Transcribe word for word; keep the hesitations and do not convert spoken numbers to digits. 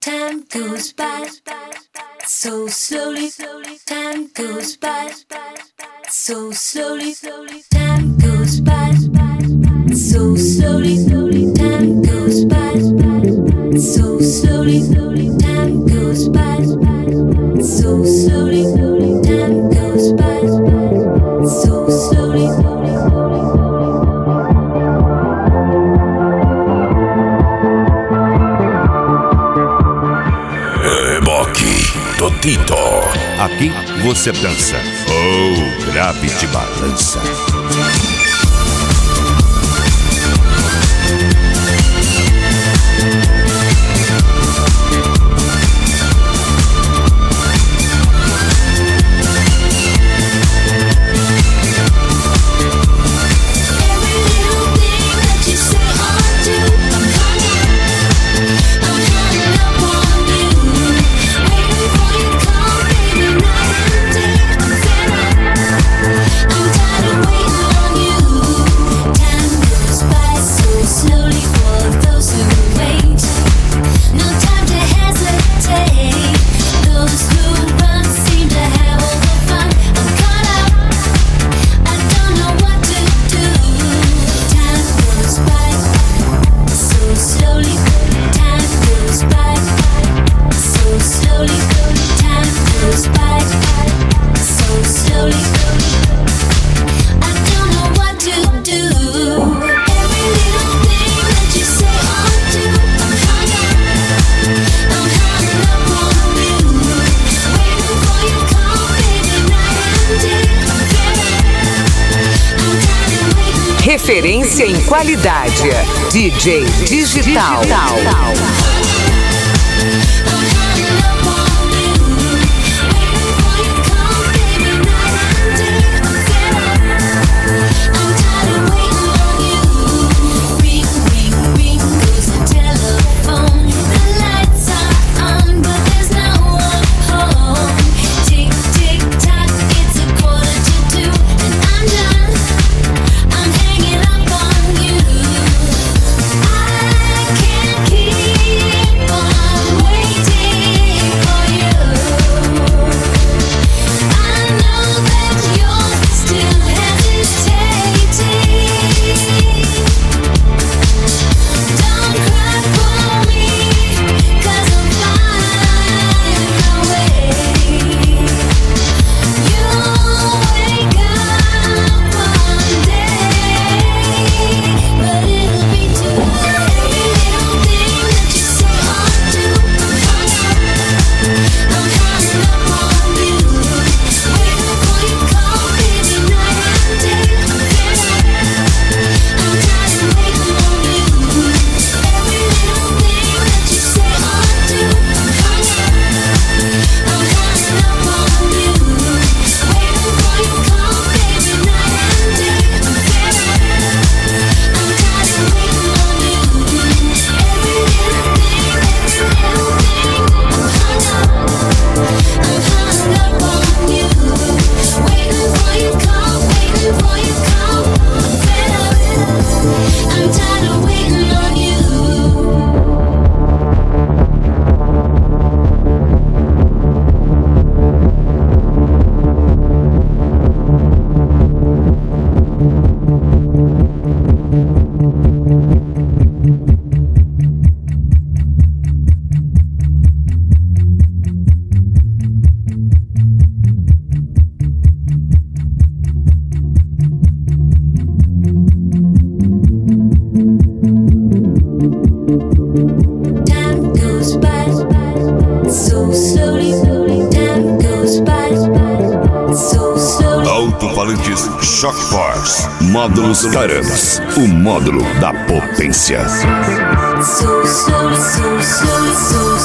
time goes by. So slowly, time goes by. So slowly, time goes by. So slowly, time goes by. So slowly, time goes by. So slowly, time goes by. So slowly. Totito. Aqui você dança. Oh, grave de balança. Referência em qualidade. D J Digital. Digital. Alto-falantes Shock Force. Módulos Caranas. O módulo da potência. So slowly, so slowly, so